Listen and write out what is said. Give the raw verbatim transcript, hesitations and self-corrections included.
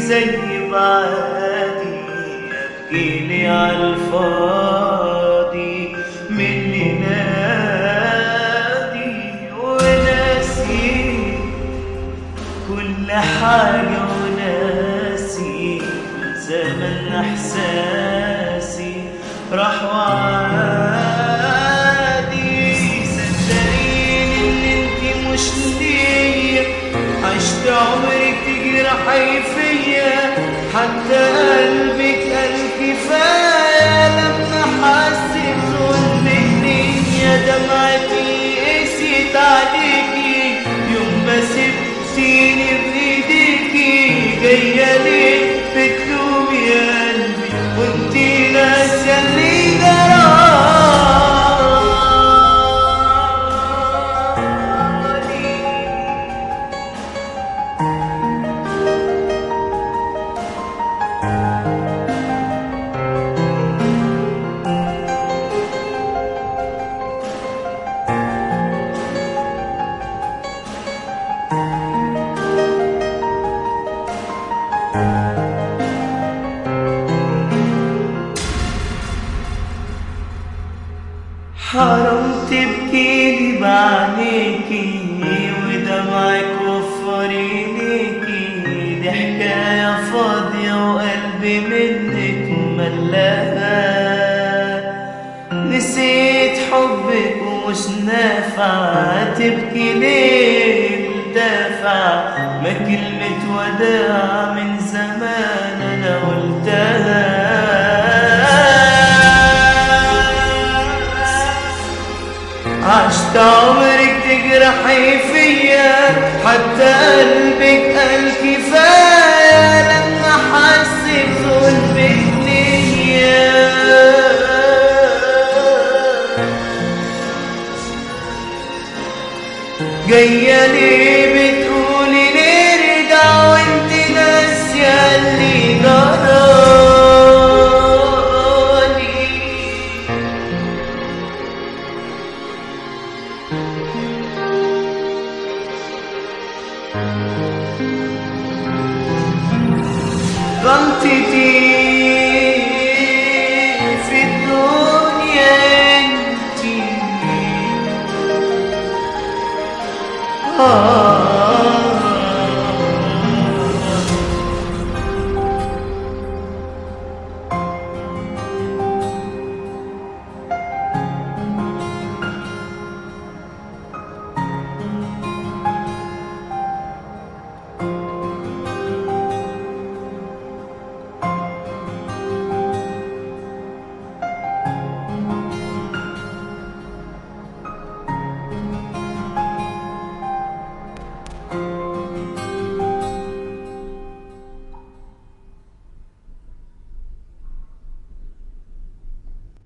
زي بعادي، ابكيلي عالفاضي مني نادي، وناسي كل حاجة وناسي كل زمن احساسي راح وعادي. صدقيني ان انتي مش ليا، عشت عمرك تجرحي فيا، حتى قلبك قال كفاية لما حس بظلم الدنيا. دمعتي قست عليكي يوم ما سبتيني بايديكي، جاية ليه بتلومي قلبي وانتي ناسية اللي حرام تبكيلي بعينيكي ودمعك وفري ليكي، دي حكاية فاضية وقلبي منك ملاها. نسيت حبك ومش نافع تبكي ليه الدافع، ما كلمة وداع من زمان أنا قلتها. عشت عمرك تجرحي فيا، حتى قلبك قال كفاية لما حس بظلمك ليا. جاية ليه بتقولي نرجع وانت ناسية اللي جرالي. غلطتي في الدنيا انتي، آه